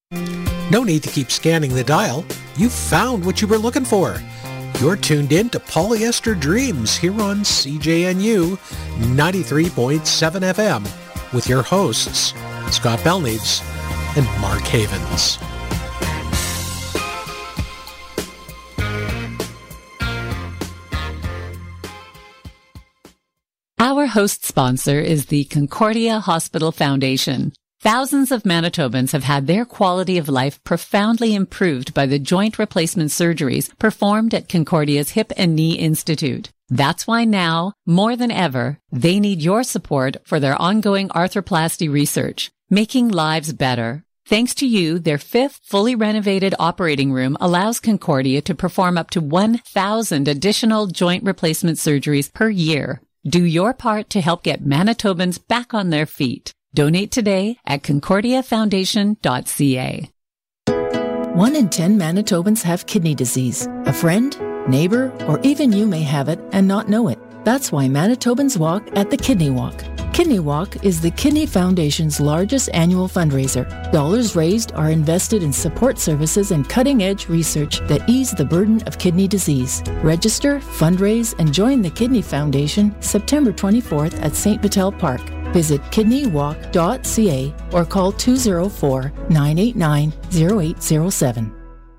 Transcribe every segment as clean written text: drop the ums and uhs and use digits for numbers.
No need to keep scanning the dial. You've found what you were looking for. You're tuned in to Polyester Dreams here on CJNU 93.7 FM with your hosts, Scott Belneves and Mark Havens. Our host sponsor is the Concordia Hospital Foundation. Thousands of Manitobans have had their quality of life profoundly improved by the joint replacement surgeries performed at Concordia's Hip and Knee Institute. That's why now, more than ever, they need your support for their ongoing arthroplasty research, making lives better. Thanks to you, their 5th fully renovated operating room allows Concordia to perform up to 1,000 additional joint replacement surgeries per year. Do your part to help get Manitobans back on their feet. Donate today at concordiafoundation.ca. 1 in 10 Manitobans have kidney disease. A friend, neighbor, or even you may have it and not know it. That's why Manitobans walk at the Kidney Walk. Kidney Walk is the Kidney Foundation's largest annual fundraiser. Dollars raised are invested in support services and cutting-edge research that ease the burden of kidney disease. Register, fundraise, and join the Kidney Foundation September 24th at St. Vital Park. Visit kidneywalk.ca or call 204-989-0807.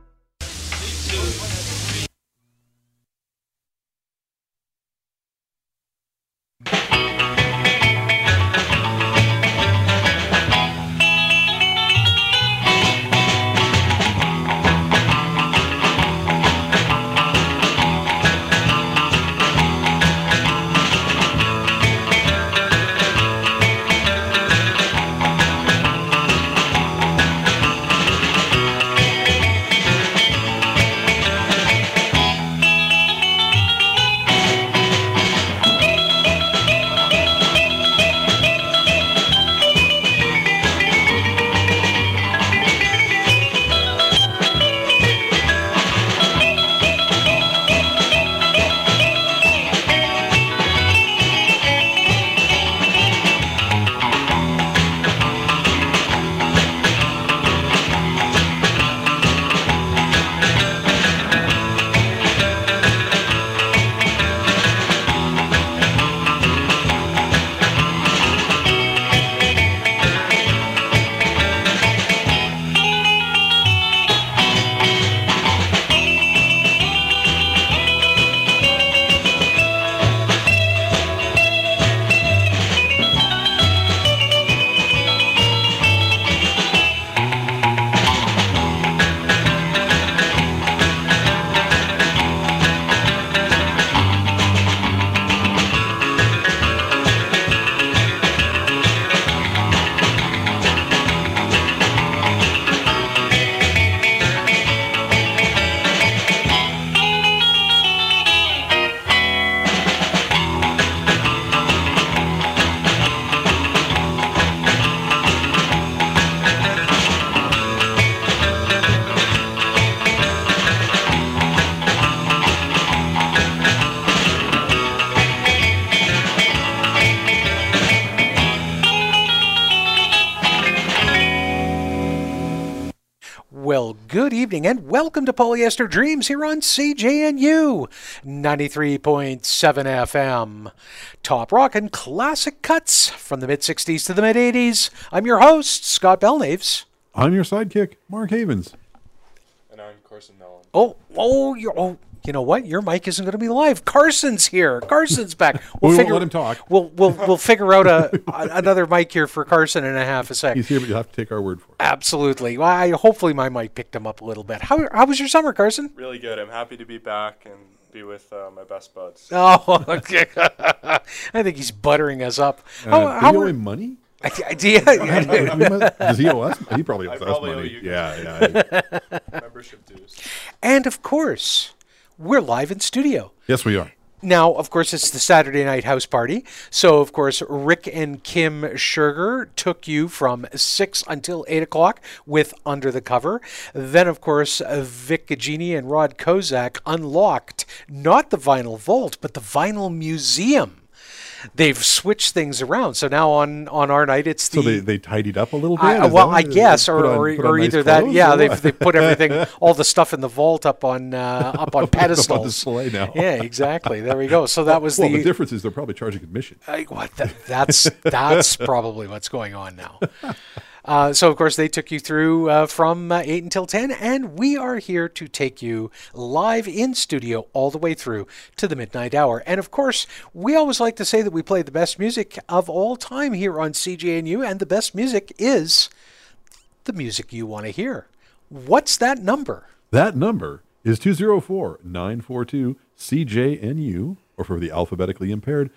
Good evening and welcome to Polyester Dreams here on CJNU 93.7 FM. Top rock and classic cuts from the mid-60s to the mid-80s. I'm your host, Scott Belneves. I'm your sidekick, Mark Havens. And I'm Carson Mellon. You know what? Your mic isn't going to be live. Carson's here. Carson's back. We won't let him talk. We'll figure out another mic here for Carson in a half a sec. He's here, but you'll have to take our word for it. Absolutely. Well, hopefully my mic picked him up a little bit. How was your summer, Carson? Really good. I'm happy to be back and be with my best buds. Oh, okay. I think he's buttering us up. How do you owe him money? Does he owe us? He probably owes us money. Yeah. Membership dues. And of course, we're live in studio. Yes, we are. Now, of course, it's the Saturday night house party. So, of course, Rick and Kim Scherger took you from 6 until 8 o'clock with Under the Cover. Then, of course, Vic Gagini and Rod Kozak unlocked not the Vinyl Vault, but the Vinyl Museum. they've switched things around. So now on our night, it's the... So they tidied up a little bit? I guess, or nice either that, clothes, yeah, or they put everything, all the stuff in the vault up on pedestals. Up on display now. Yeah, exactly. There we go. So that was the difference is they're probably charging admission. That's probably what's going on now. So, of course, they took you through from 8 until 10, and we are here to take you live in studio all the way through to the midnight hour. And, of course, we always like to say that we play the best music of all time here on CJNU, and the best music is the music you want to hear. What's that number? That number is 204-942-CJNU, or for the alphabetically impaired,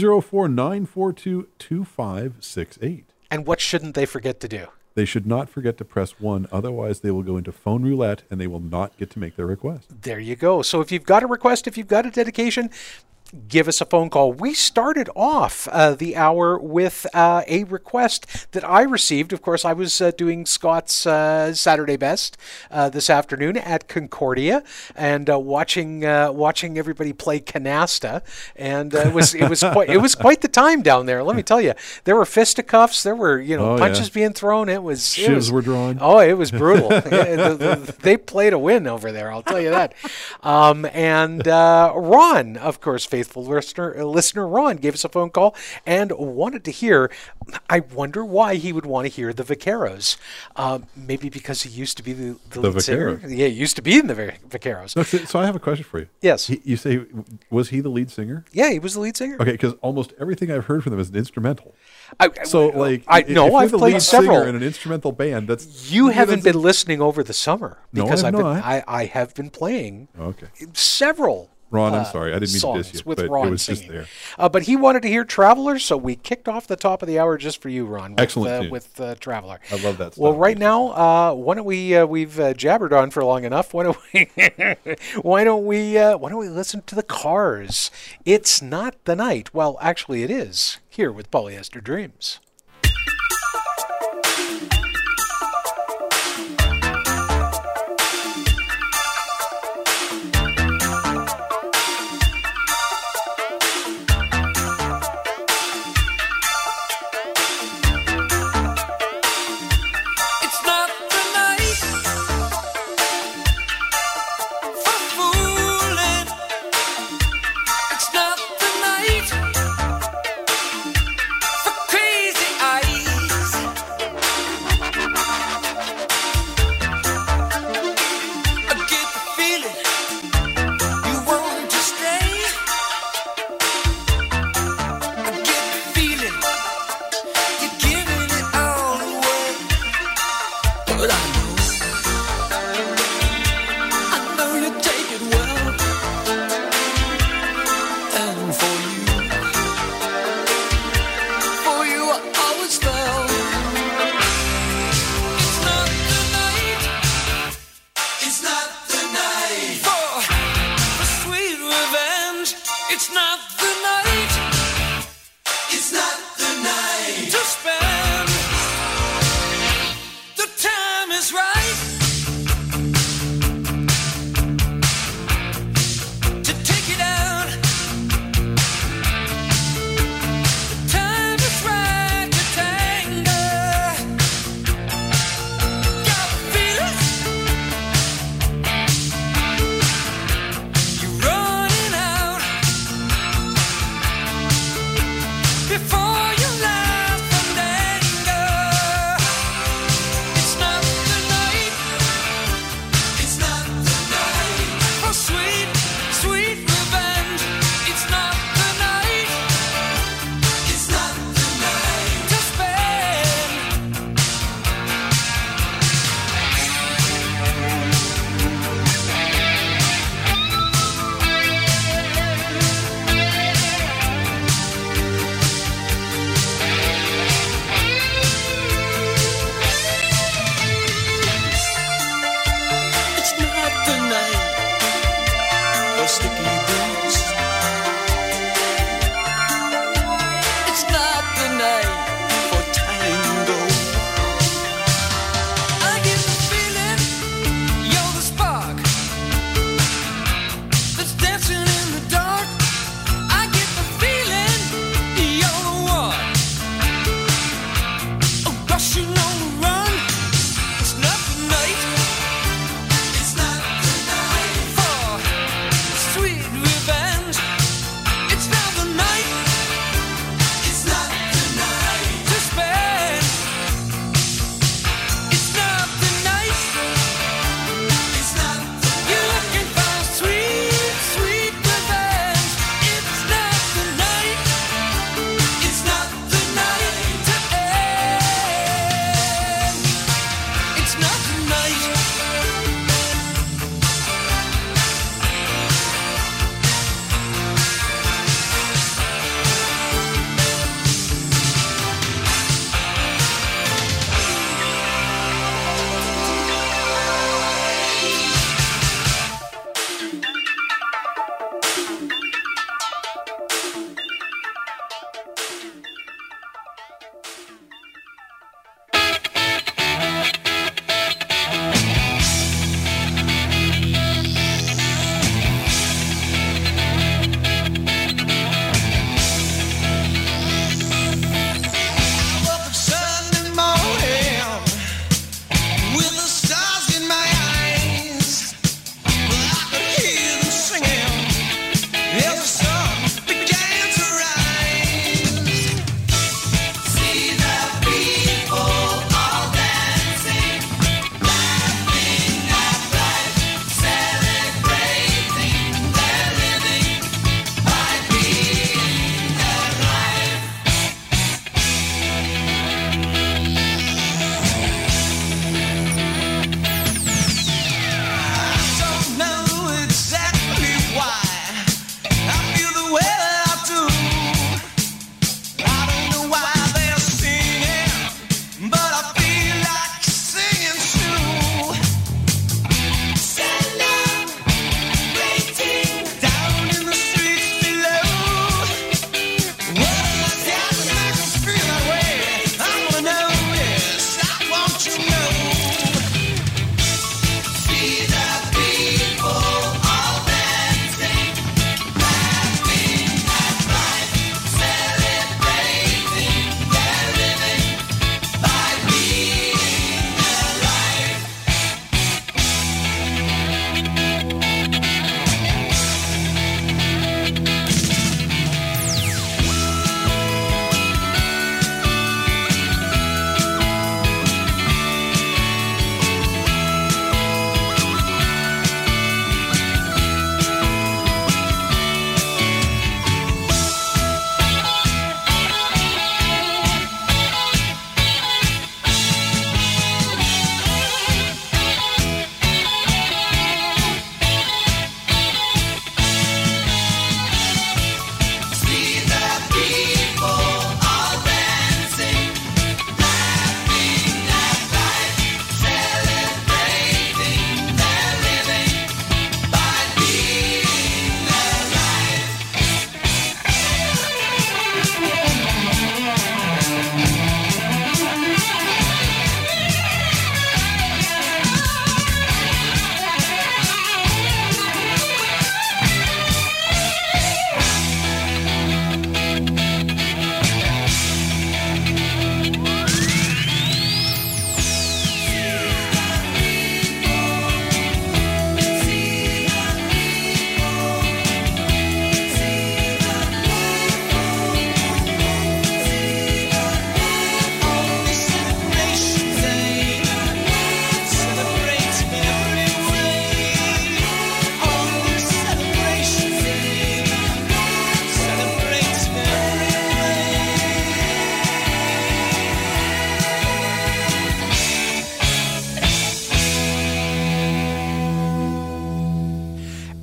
204-942-2568. And what shouldn't they forget to do? They should not forget to press 1. Otherwise, they will go into phone roulette and they will not get to make their request. There you go. So if you've got a request, if you've got a dedication, give us a phone call. We started off the hour with a request that I received. Of course, I was doing Scott's Saturday Best this afternoon at Concordia and watching everybody play canasta, and it was quite the time down there. Let me tell you, there were fisticuffs, there were punches being thrown. Shivs were drawn. Oh, it was brutal. They played a win over there, I'll tell you that. And Ron, of course, faithful listener Ron gave us a phone call and wanted to hear, I wonder why he would want to hear the Vaqueros. Maybe because he used to be the lead singer. Yeah, he used to be in the Vaqueros. No, so I have a question for you. Yes. You say, was he the lead singer? Yeah, he was the lead singer. Okay, because almost everything I've heard from them is an instrumental. I've if you're the played lead several singer in an instrumental band. You haven't been listening over the summer because I have been playing several. Ron, I'm sorry. I didn't mean to diss you, with but Ron it was singing. just there. But he wanted to hear Traveler, so we kicked off the top of the hour just for you, Ron. Excellent with Traveler. I love that stuff. Well, right now, why don't we? We've jabbered on for long enough. Why don't we listen to the Cars? It's not the night. Well, actually, it is. Here with Polyester Dreams. Crazy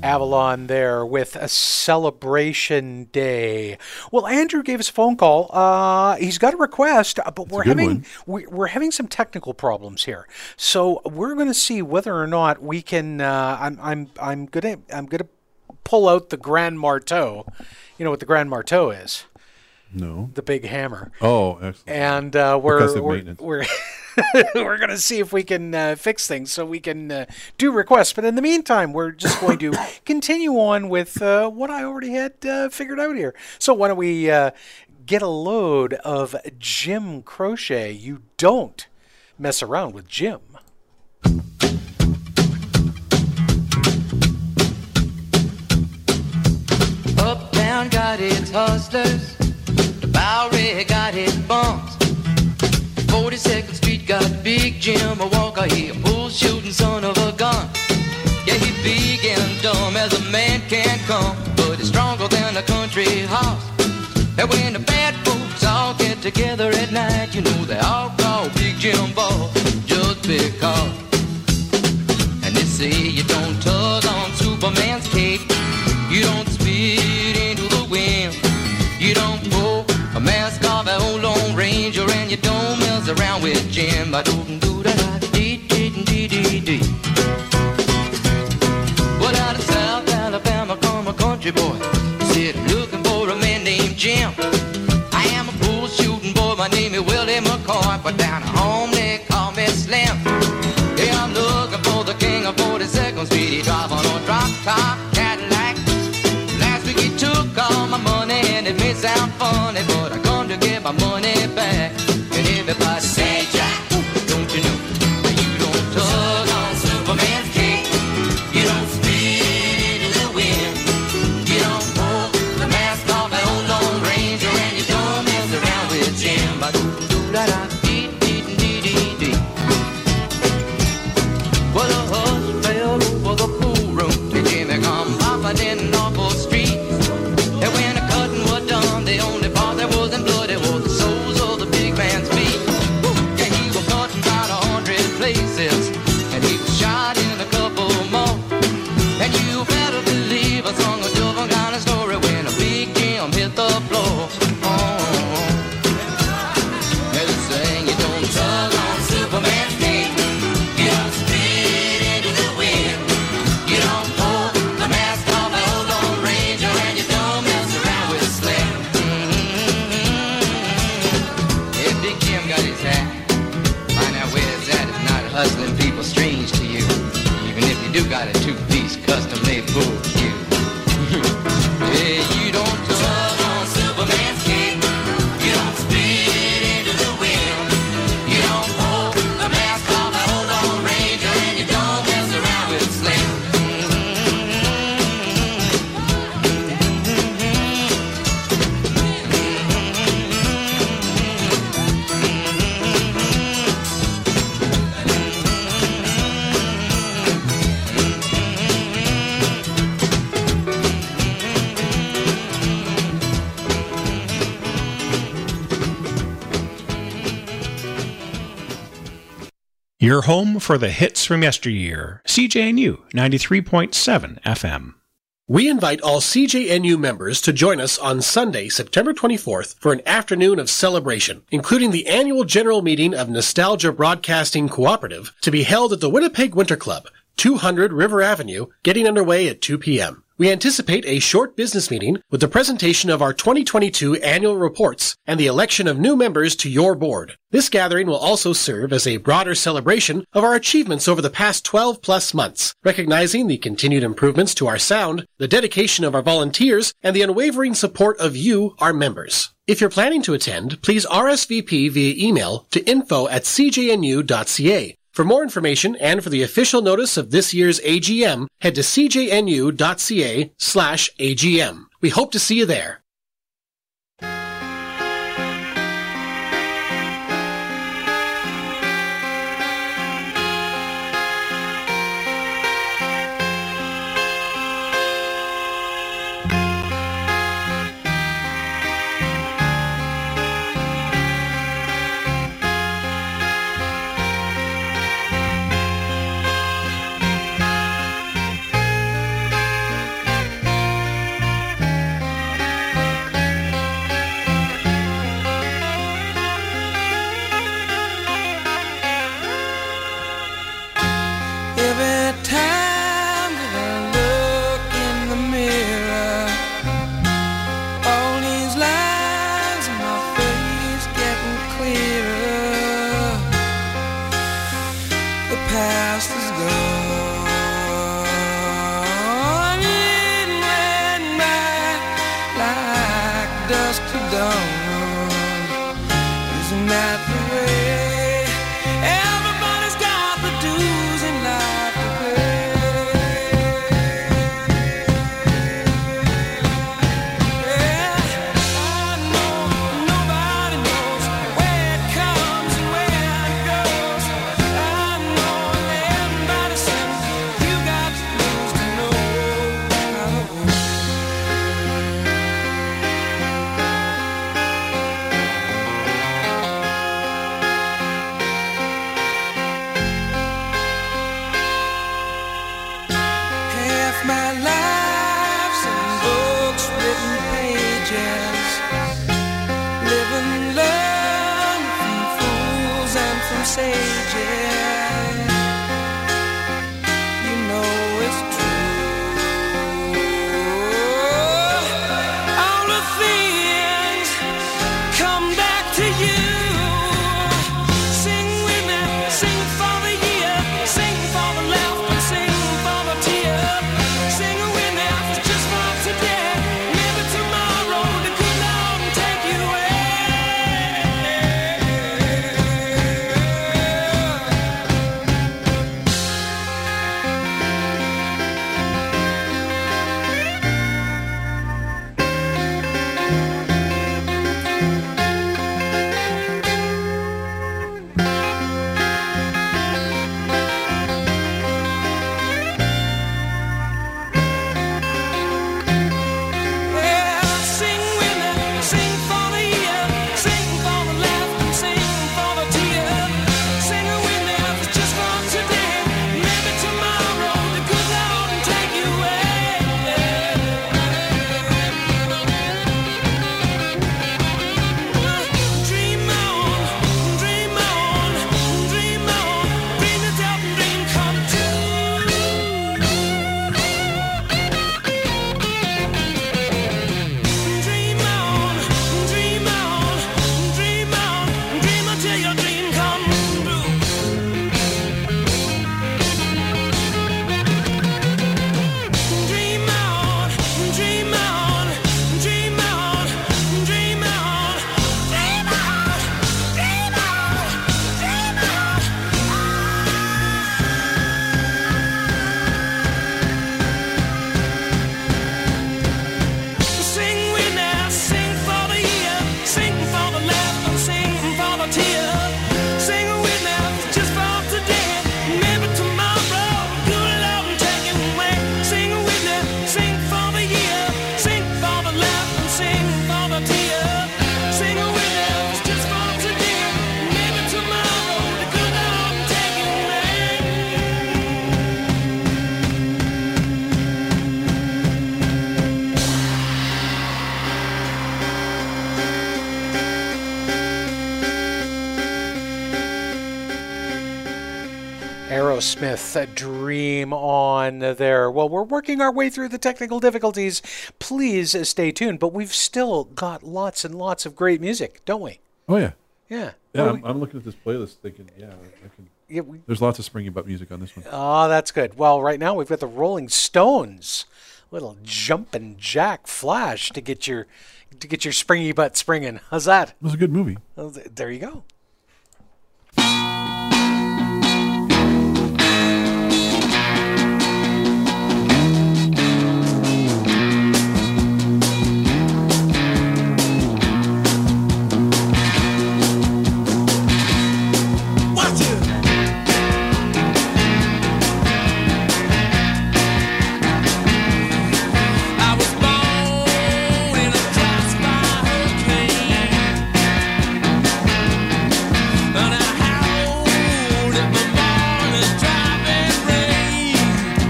Avalon there with a celebration day. Well, Andrew gave us a phone call. He's got a request, but we're having some technical problems here. So we're going to see whether or not we can. I'm gonna pull out the Grand Marteau. You know what the Grand Marteau is? No. The big hammer. Oh, excellent. And we're we're going to see if we can fix things so we can do requests. But in the meantime, we're just going to continue on with what I already had figured out here. So why don't we get a load of Jim Croce? You don't mess around with Jim. Uptown got its hustlers, the Bowery got its bums. 42nd Street got Big Jim, a walker, he a bull shooting son of a gun. Yeah, he big and dumb as a man can come, but he's stronger than a country horse. And when the bad folks all get together at night, you know they all call Big Jim Ball just because. And they say you don't tug on Superman's cape, you don't spit into the wind, you don't pull a mask off an old Lone Ranger, and you don't mess around with Jim. Well, out of South Alabama come a country boy, said looking for a man named Jim. I am a bull shooting boy, my name is Willie McCoy, but down at home they call me Slim. Yeah, I'm looking for the king of 42nd Street. He drive on a drop top Cadillac. Last week he took all my money, and it may sound funny, but I come to get my money back. And everybody say, Jack, don't you know that you don't tug on Superman's cape, you don't spit into the wind, you don't pull the mask off an old Lone Ranger, and you don't mess around with Jim. Well, a hush fell over the pool room, and Jimmy come popping in off the street. And when the cutting was done, the only part that wasn't bloody was the soles of the big man's feet. Yeah, he was cutting about 100 places, and he was shot in a couple more. And you better believe I sung a different kind of story when a Big Jim hit the floor. They saying you don't tug on Superman's cape, you don't spit into the wind, you don't pull the mask off an old Lone Ranger, and you don't mess around with Slim. Yeah, Big Jim got his hat. Find out where it's at. It's not hustling people strange to you, even if you do got a two-piece custom-made bull cue. Yeah, you don't tug on Superman's cape, you don't spit into the wind, you don't pull the mask off an old Lone Ranger, and you don't mess around with Slim. Your home for the hits from yesteryear. CJNU 93.7 FM. We invite all CJNU members to join us on Sunday, September 24th for an afternoon of celebration, including the annual general meeting of Nostalgia Broadcasting Cooperative to be held at the Winnipeg Winter Club, 200 River Avenue, getting underway at 2 p.m. We anticipate a short business meeting with the presentation of our 2022 annual reports and the election of new members to your board. This gathering will also serve as a broader celebration of our achievements over the past 12-plus months, recognizing the continued improvements to our sound, the dedication of our volunteers, and the unwavering support of you, our members. If you're planning to attend, please RSVP via email to info@cjnu.ca. For more information and for the official notice of this year's AGM, head to cjnu.ca/AGM. We hope to see you there. past is gone. It went by like dusk to dawn. Isn't that the way? Everybody's got the dues in life to pay. Yeah, I know nobody knows where it comes and where it goes. I know everybody says you got to lose to know how it goes. Half my life's in books, written pages. Live and learn from fools and from sages. You know it's true. All the things come back to you. Sing with me, sing for the year, sing for the laughter, sing for the tear. Sing with me, just for today. Maybe tomorrow the good Lord will take you away. Yeah, sing with me, sing for the year, sing for the laughter, sing for the tear. Sing with me, just for today. Maybe tomorrow the good Lord will take you away. Dream on, dream on, dream on, dream it up and dream come true. Dream on, dream on, dream on, dream until your dream come true. Dream on, dream on, dream on, dream on, dream on, dream on, dream on. Sing with me, sing for the year, sing for the laughter, sing for the tear. Sing with me, just for today. Maybe tomorrow, good Lord will take you away. Sing with me, sing for the year, sing for the laughter, sing for the tear. Sing with me, just for today. Maybe tomorrow, the good Lord will take you away. Aerosmith, Dream On there. Well, we're working our way through the technical difficulties. Please stay tuned, but we've still got lots and lots of great music, don't we? Oh, yeah. Yeah. Yeah, What do I'm looking at this playlist thinking, I can. Yeah, There's lots of springy butt music on this one. Oh, that's good. Well, right now we've got the Rolling Stones. Little jumpin' jack flash to get your springy butt springing. How's that? It was a good movie. Well, there you go. I was born in a crossfire hurricane, and I howled at my morning driving rain.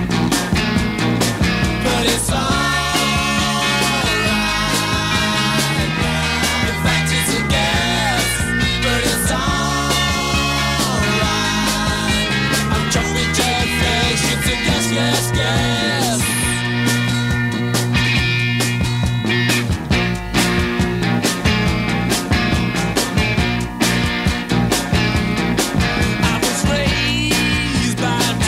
But it's alright. In fact, it's a guess, but it's alright. I'm jumping jellyfish, it's a guess, yes, yes. I was raised by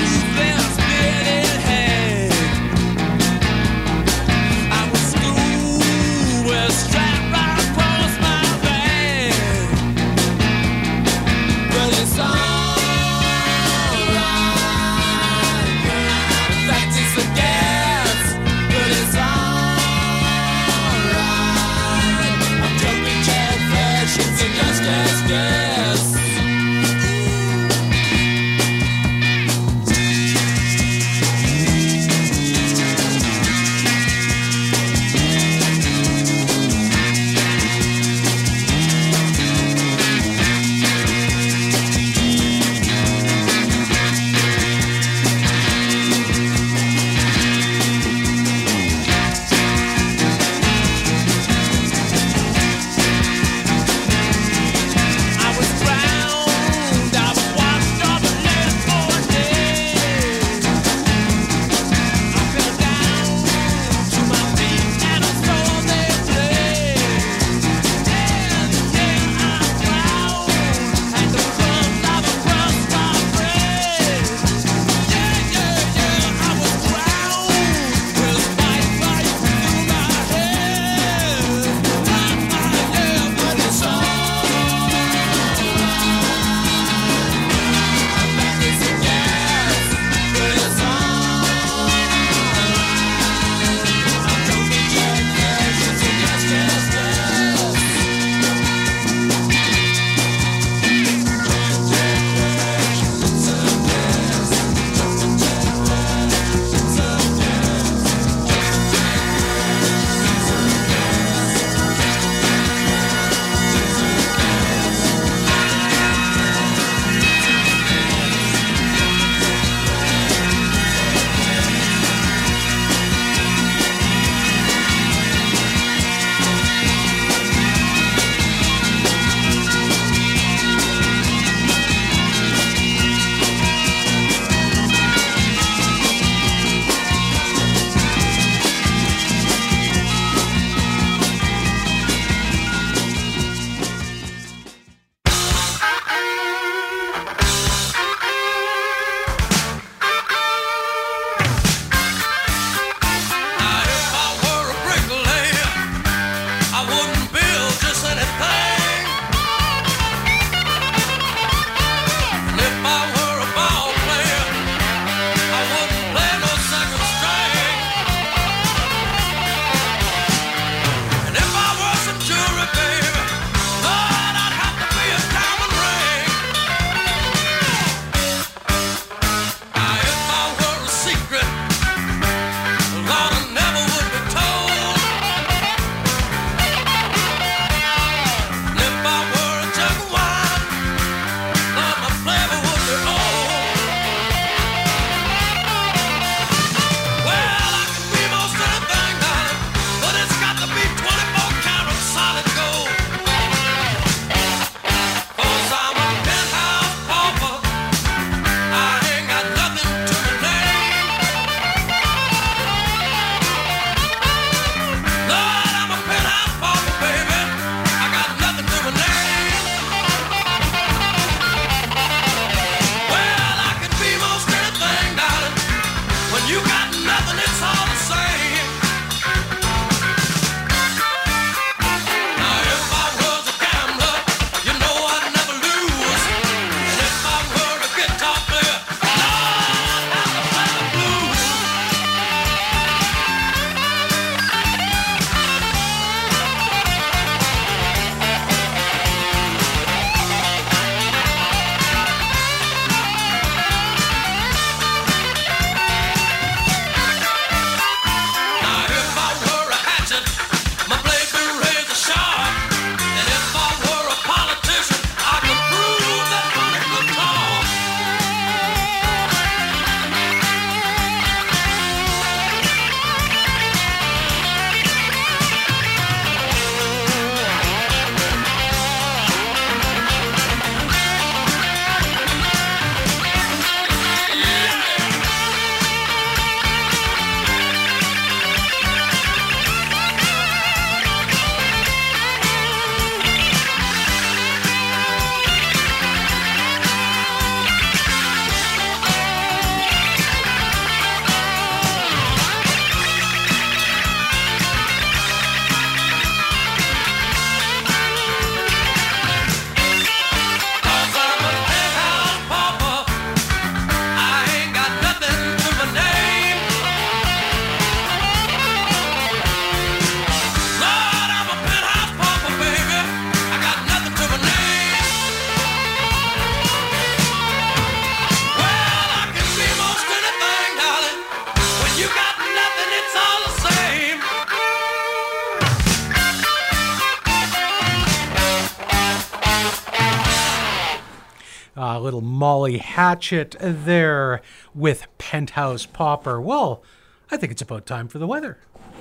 little Molly Hatchet there with Penthouse Popper. Well, I think it's about time for the weather.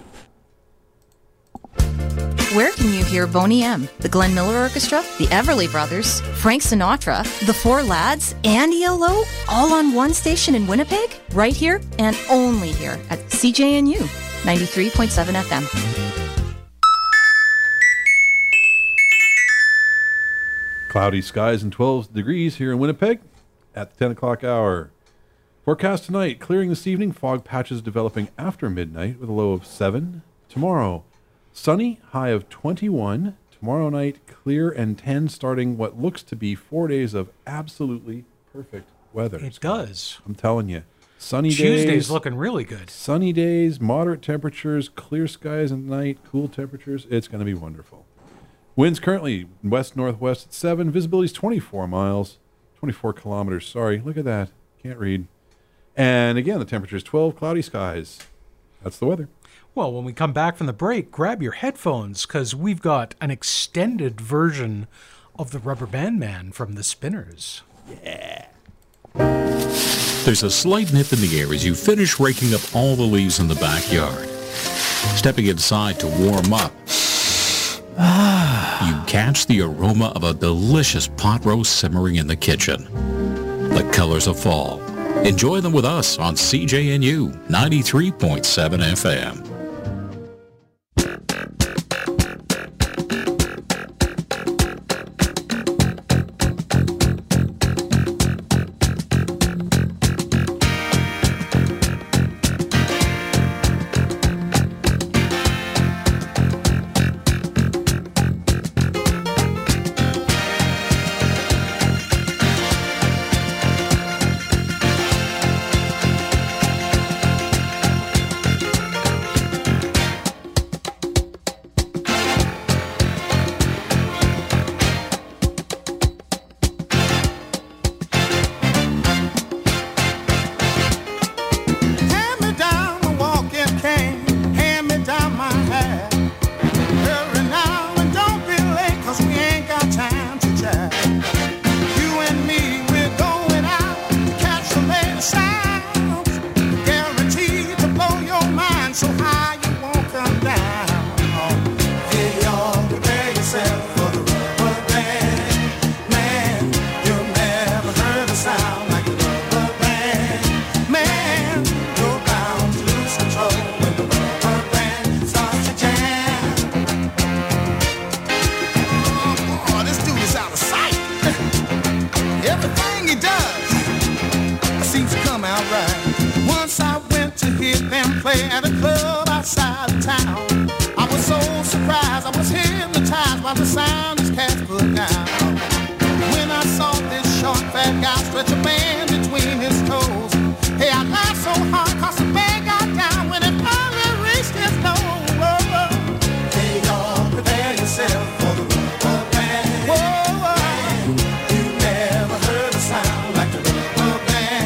Where can you hear Boney M., the Glenn Miller Orchestra, the Everly Brothers, Frank Sinatra, the Four Lads, and ELO, all on one station in Winnipeg? Right here and only here at CJNU 93.7 FM. Cloudy skies and 12 degrees here in Winnipeg at the 10 o'clock hour. Forecast tonight, clearing this evening, fog patches developing after midnight with a low of 7. Tomorrow, sunny, high of 21. Tomorrow night, clear and 10, starting what looks to be 4 days of absolutely perfect weather. It does. I'm telling you. Sunny days. Tuesday's looking really good. Sunny days, moderate temperatures, clear skies at night, cool temperatures. It's going to be wonderful. Winds currently west-northwest at 7. Visibility is 24 miles. 24 kilometers. Sorry. Look at that. Can't read. And again, the temperature is 12, cloudy skies. That's the weather. Well, when we come back from the break, grab your headphones because we've got an extended version of the Rubber Band Man from the Spinners. Yeah. There's a slight nip in the air as you finish raking up all the leaves in the backyard. Stepping inside to warm up, you catch the aroma of a delicious pot roast simmering in the kitchen. The colors of fall. Enjoy them with us on CJNU 93.7 FM.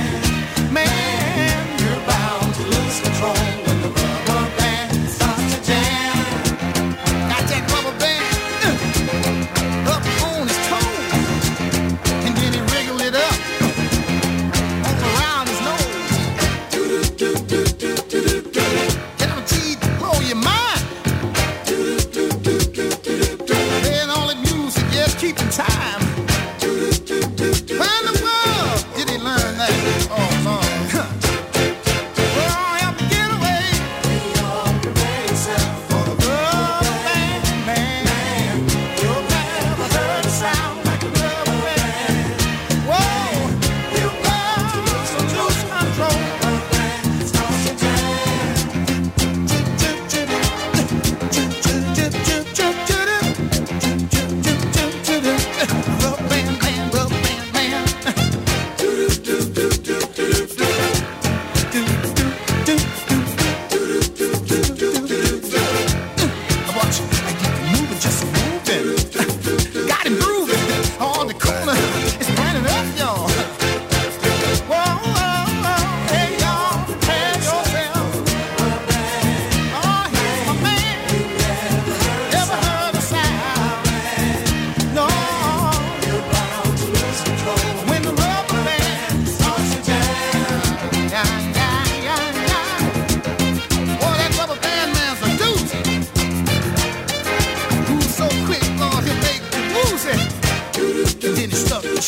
Control when the rubber band starts to jam.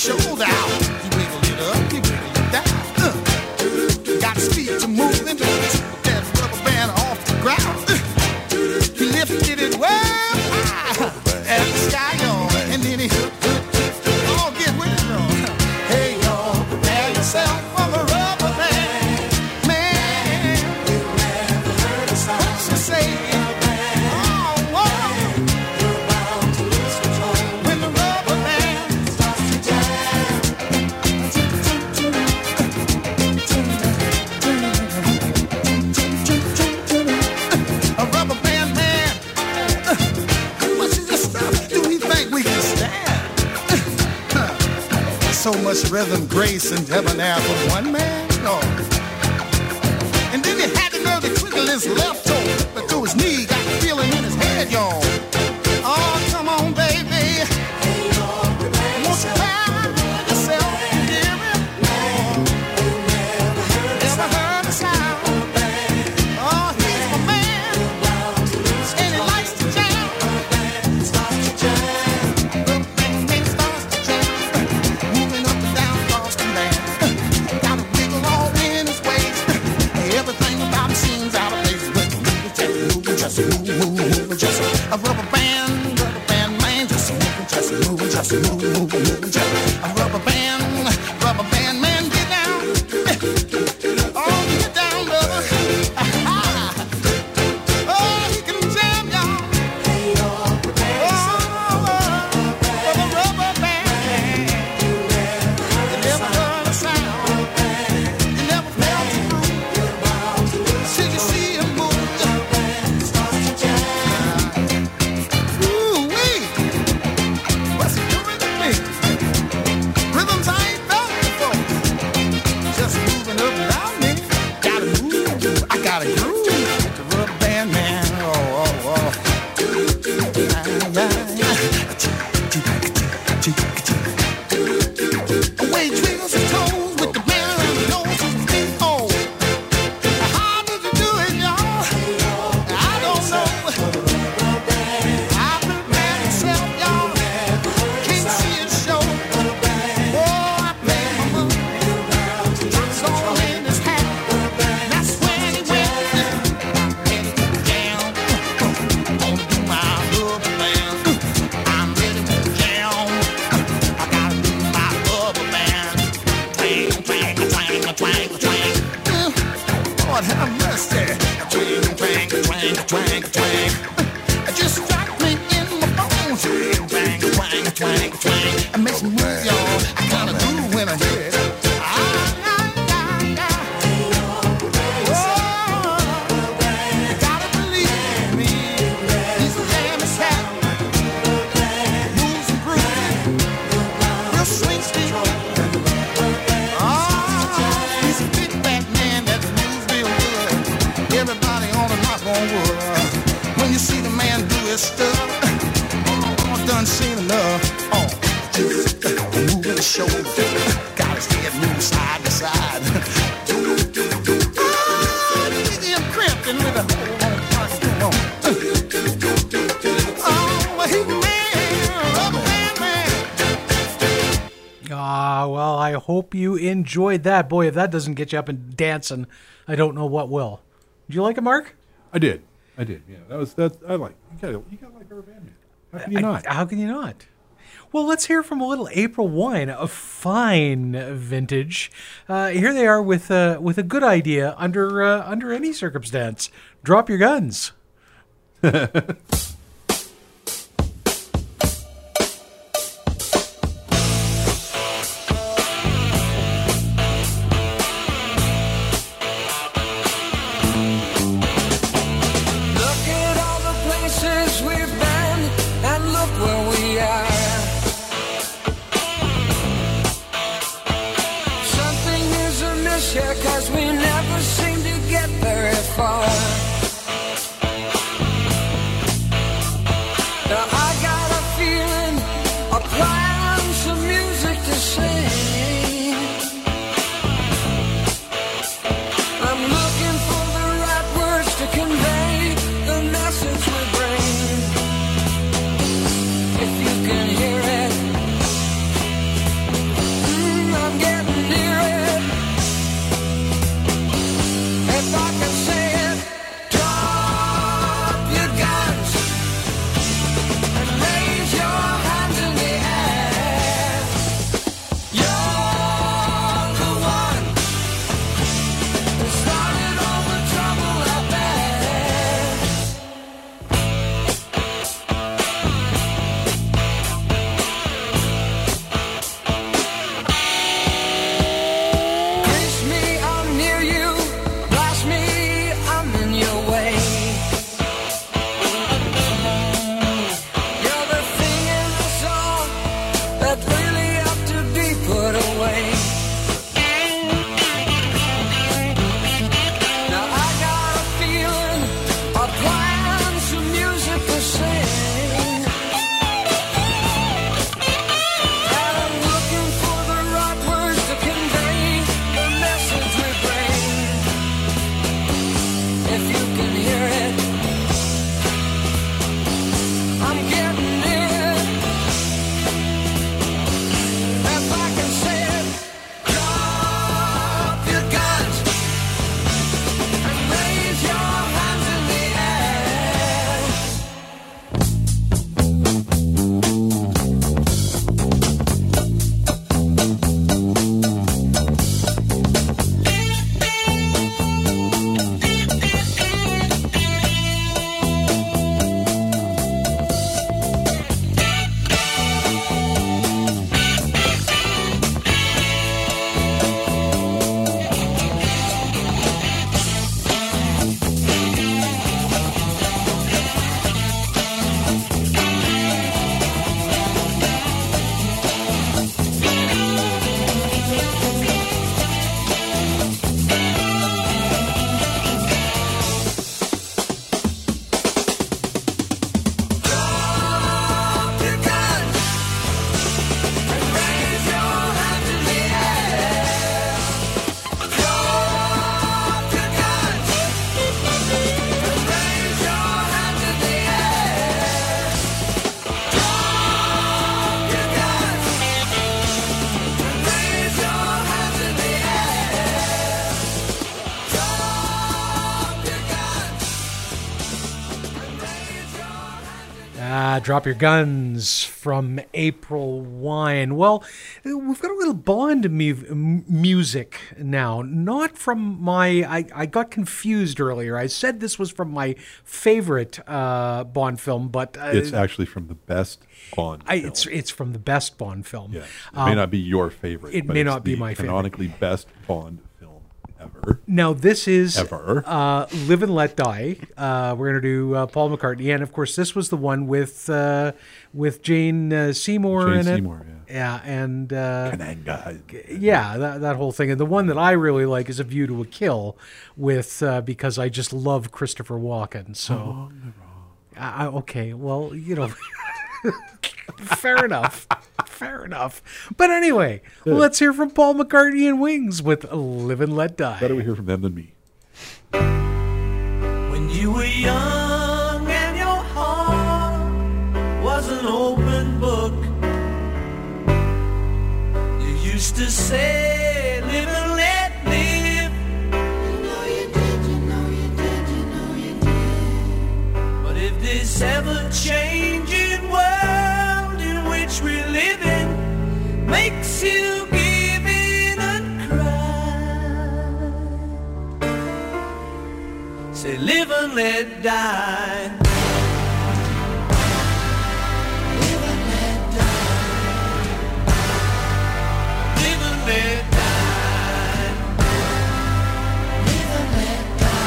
shoulder out. You wiggle it up, you wiggle it down. Got his feet to moving, that rubber band off the ground. He lifted it way high at the sky, y'all, and then he all get with it, y'all. Hey, y'all, prepare yourself for the rubber band. Man, you never heard a song. What's you say? So much rhythm, grace, and debonair from one man? No. And then he had the nerve to twinkle his left toe, but through his knee, got the feeling in his head, y'all. Oh, come on, baby. Won't you find yourself hearing? Never heard a sound. Oh, he's my man, and he likes to jam. A rubber band man, just moving, just moving, just a rubber band man, get down, oh, get down, brother. Oh, he can jam, y'all. Oh, a rubber band, you never heard a sound, you never felt the groove, till you see him move. Hope you enjoyed that. Boy, if that doesn't get you up and dancing, I don't know what will. Did you like it, Mark? I did. Yeah, that. I like. You gotta like Rubber Band Man. How can you not? How can you not? Well, let's hear from a little April Wine, a fine vintage. Here they are with a good idea under any circumstance. Drop your guns. if you can hear it. I'm getting near it. If I can say it, drop your guns and raise your hands in the Drop Your Guns from April Wine. Well, we've got a little Bond music now. Not from my... I got confused earlier. I said this was from my favorite Bond film, but... it's actually from the best Bond film. It's from the best Bond film. Yeah. It may not be your favorite. It but may it's not be the my favorite. canonically best Bond film ever. Now, this is Ever. Live and Let Die. We're going to do Paul McCartney. And, of course, this was the one with Jane Seymour Jane in it. Seymour, Yeah, and... Kananga. Yeah, that whole thing. And the one that I really like is A View to a Kill, with because I just love Christopher Walken. So, okay, well, you know... Fair enough. Fair enough. But anyway, let's hear from Paul McCartney and Wings with Live and Let Die. Better we hear from them than me. When you were young and your heart was an open book, you used to say, live and let live. You know you did, you know you did, you know you did. But if this ever-changing world in which we live in makes you give in and cry, say live and let die. Live and let die. Live and let die. Live and let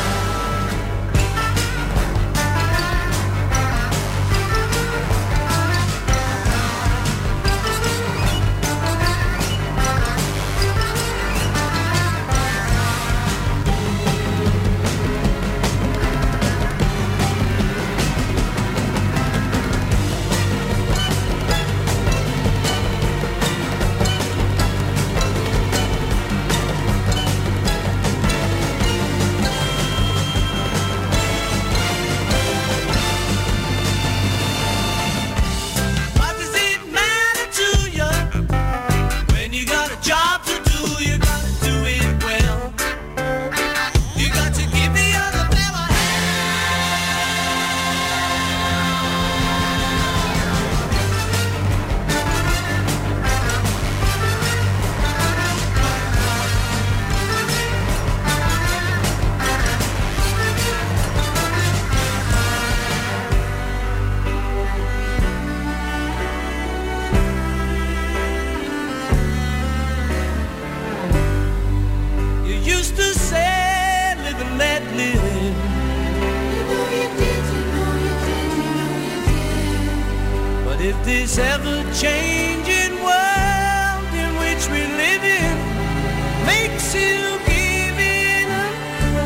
this ever-changing world in which we live in makes you give in and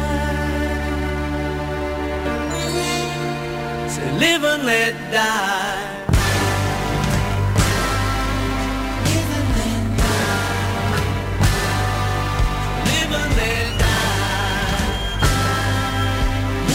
cry, say live and let die. Live and let die. Live and let die.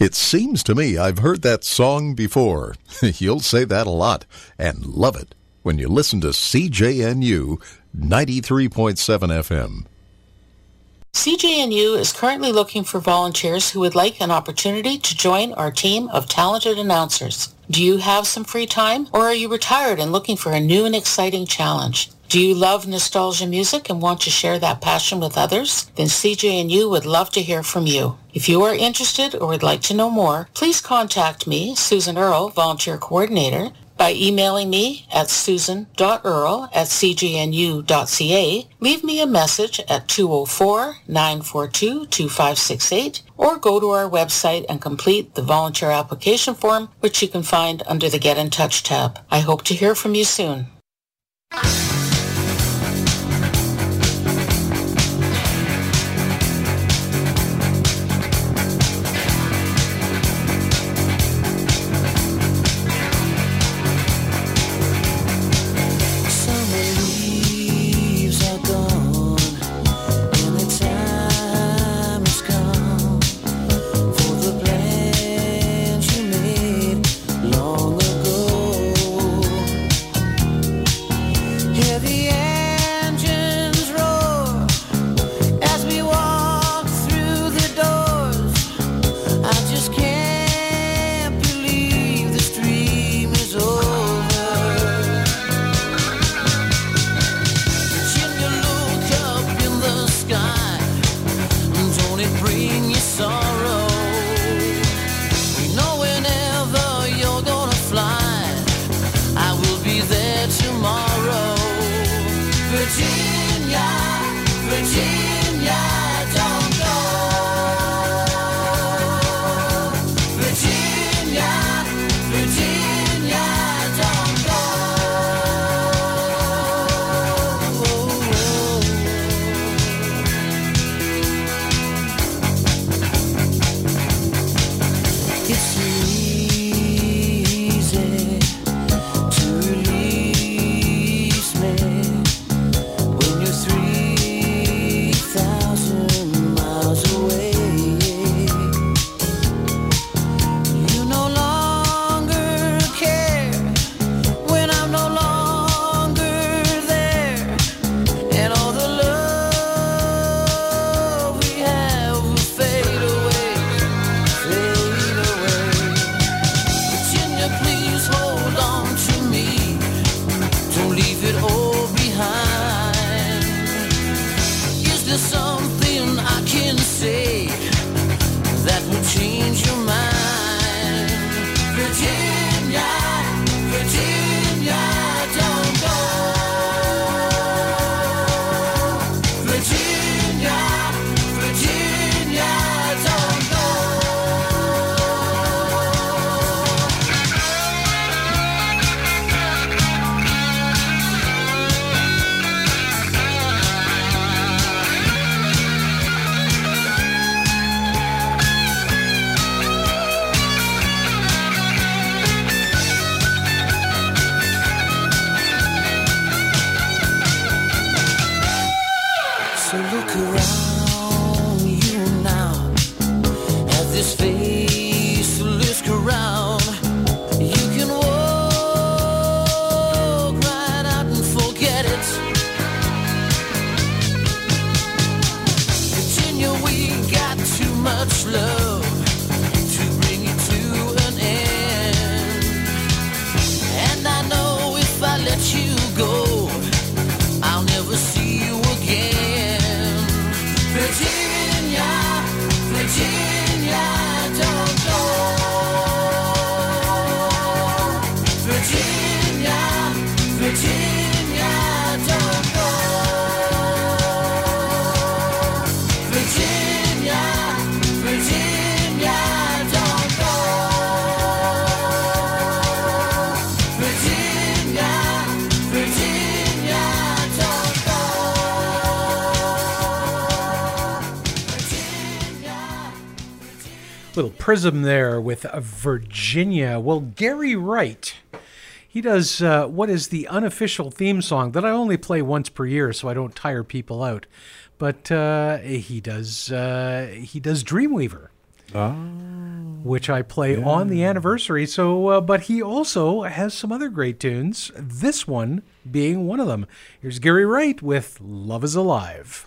It seems to me I've heard that song before. You'll say that a lot and love it when you listen to CJNU 93.7 FM. CJNU is currently looking for volunteers who would like an opportunity to join our team of talented announcers. Do you have some free time, or are you retired and looking for a new and exciting challenge? Do you love nostalgia music and want to share that passion with others? Then CJNU would love to hear from you. If you are interested or would like to know more, please contact me, Susan Earle, Volunteer Coordinator, by emailing me at susan.earle@cjnu.ca. Leave me a message at 204-942-2568, or go to our website and complete the volunteer application form, which you can find under the Get in Touch tab. I hope to hear from you soon. Little Prism there with Virginia. Well, Gary Wright, he does what is the unofficial theme song that I only play once per year so I don't tire people out. But he does Dreamweaver. which I play on the anniversary. So, but he also has some other great tunes, this one being one of them. Here's Gary Wright with Love is Alive.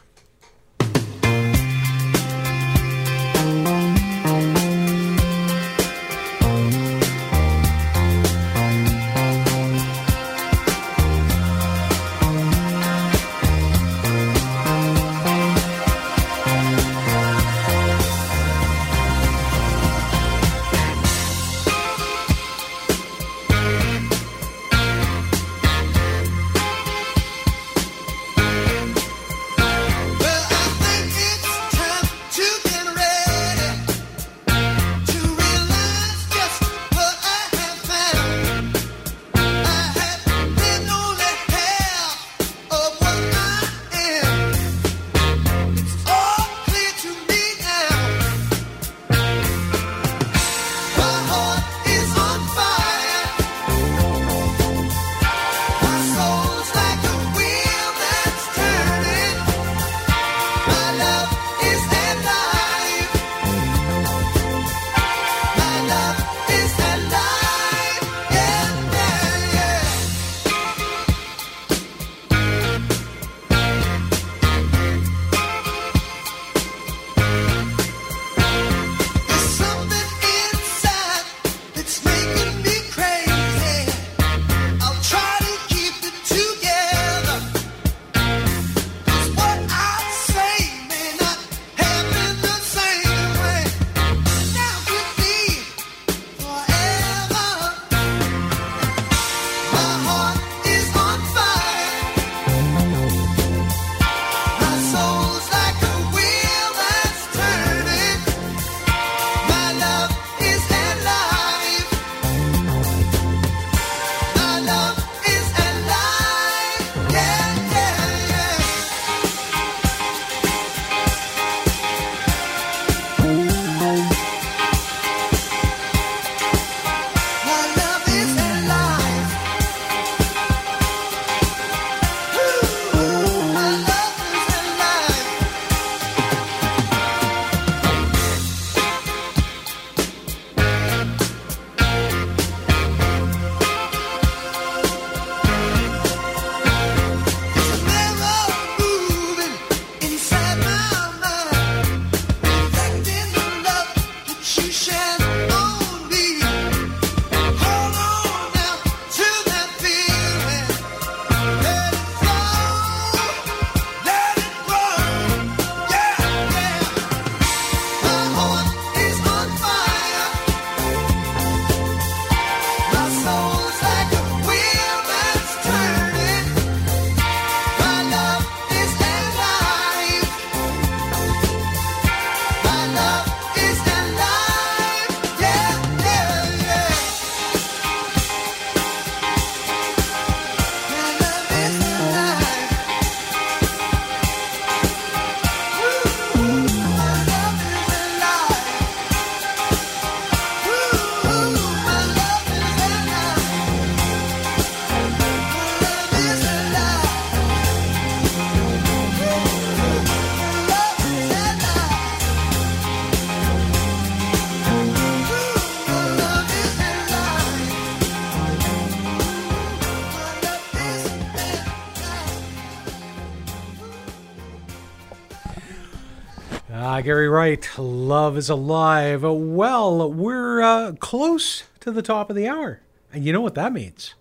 Gary Wright, Love is Alive. Well, we're close to the top of the hour. And you know what that means?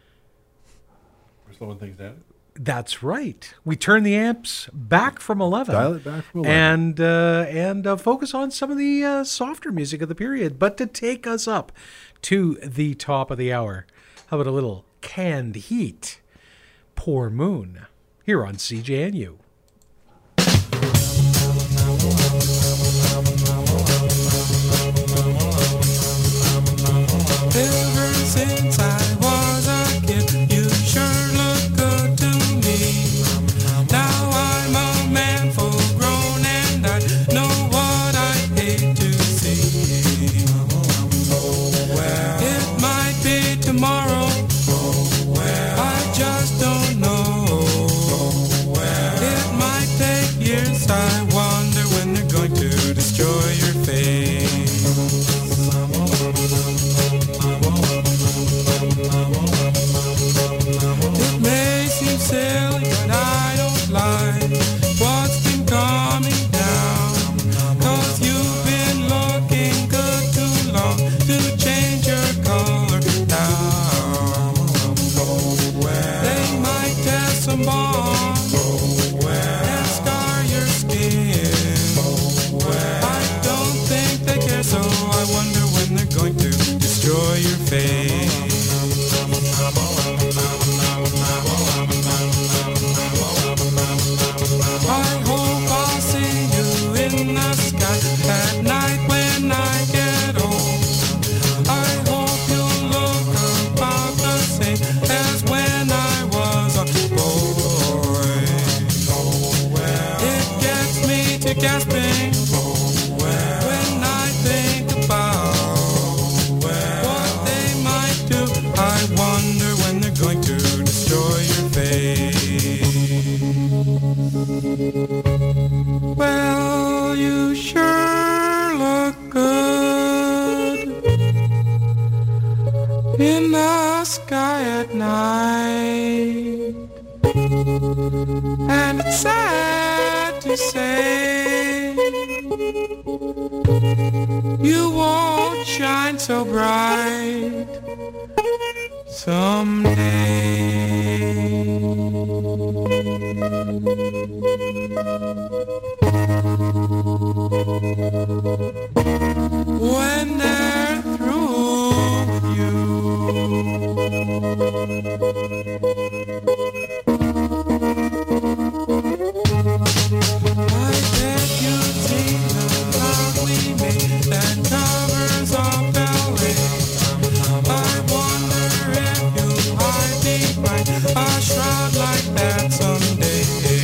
We're slowing things down. That's right. We turn the amps back from 11. Dial it back from 11. And focus on some of the softer music of the period. But to take us up to the top of the hour, how about a little Canned Heat? Poor Moon, here on CJNU. Ever since I was a kid, you sure look good to me. Now I'm a man full grown and I know what I hate to see. It might be tomorrow, I just don't know. It might take years, I wonder when they're going to destroy your face. me gasping when I think about what they might do. I wonder when they're going to destroy your face. Well, you sure look good in the sky at night, and it's sad to say you won't shine so bright someday. When they're through with you, I bet you see the love we made that covers up LA. I wonder if you'll hide behind a shroud like that someday.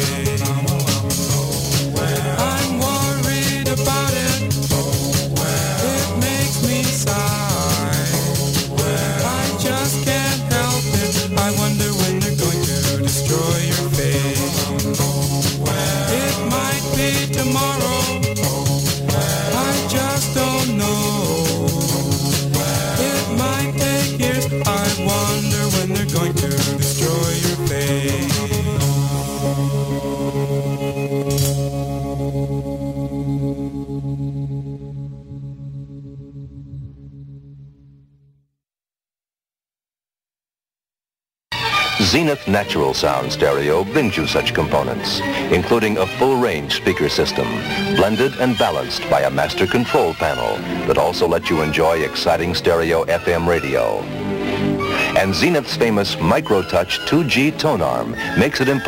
I'm worried about it. It makes me sigh. I just can't help it. I wonder when they're going to destroy your face. It might be tomorrow. I just don't know. It might take years. I wonder when they're going to destroy your face. Zenith Natural Sound Stereo brings you such components, including a full-range speaker system, blended and balanced by a master control panel that also lets you enjoy exciting stereo FM radio. And Zenith's famous MicroTouch 2G tone arm makes it impossible